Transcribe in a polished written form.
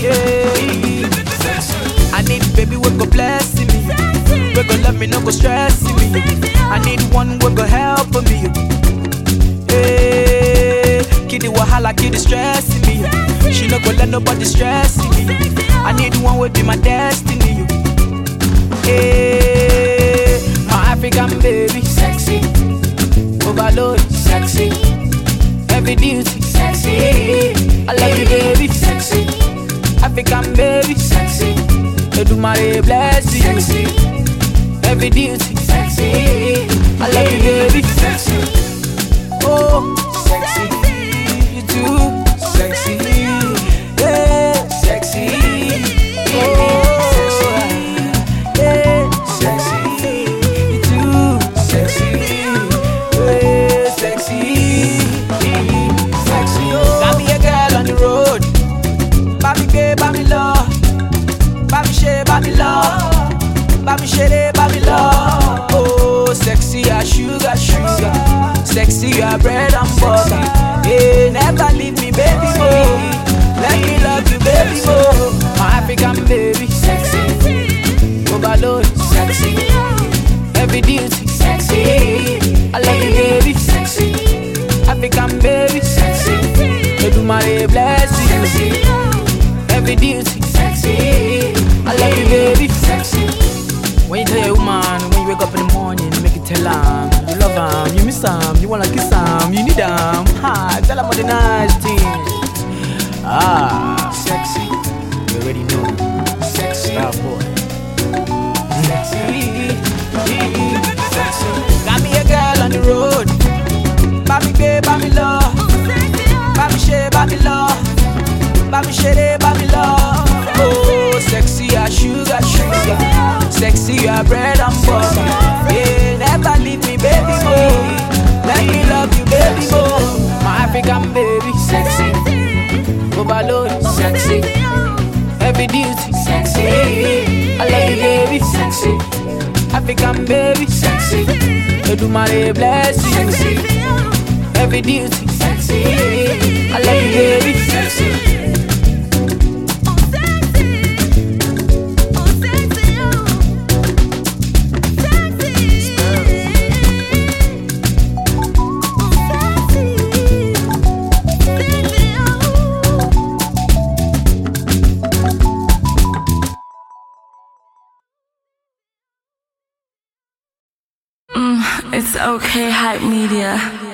Yeah. I need baby we go bless me, we go love me, no go stress me. I need one we go help me. Hey, kid the wahala, kid the stress me. She no go let nobody stress me. I need one will be my destiny. Hey, my African baby, sexy, overload, sexy, heavy duty, sexy. I love you, baby, sexy, African baby, sexy. Edumare bless you, sexy, heavy duty, sexy. I love you, baby, sexy. Oh, sexy, you too, sexy, yeah, sexy. Oh, yeah, sexy, you too, sexy, yeah, sexy, sexy. Oh, got me a girl on the road, baby, babe, baby, love. Baby share, baby love, baby share, baby love. Oh, sexy as sugar, sugar, sexy as bread and butter. Hey, never leave me, baby boy. Let me love you, baby boy. My African baby, sexy, overload, sexy, heavy duty, sexy. I love you, baby, sexy, African baby, sexy. Edumare bless you, sexy, heavy duty, sexy. I love you, baby, sexy. When you tell your woman, when you wake up in the morning, make it tell her you love her, you miss her, you wanna kiss her, you need her. Ha, tell her all the nice things. Ah, sexy, you already know. Sexy, star boy. Sexy, sexy. Got me a girl on the road. Baby, babe, baby, love. Baby, share, baby, love. Baby, share, baby, love. Oh, sexy as sugar, sugar, sexy as bread and butter. Yeah, never leave me, baby boy. Let me love you, baby boy. My African baby, sexy, overload, sexy, heavy duty, sexy. I love you, baby, sexy, African baby, sexy. Edumare bless you, sexy, heavy duty, sexy. I love you, baby, sexy. It's okay, Hype Media.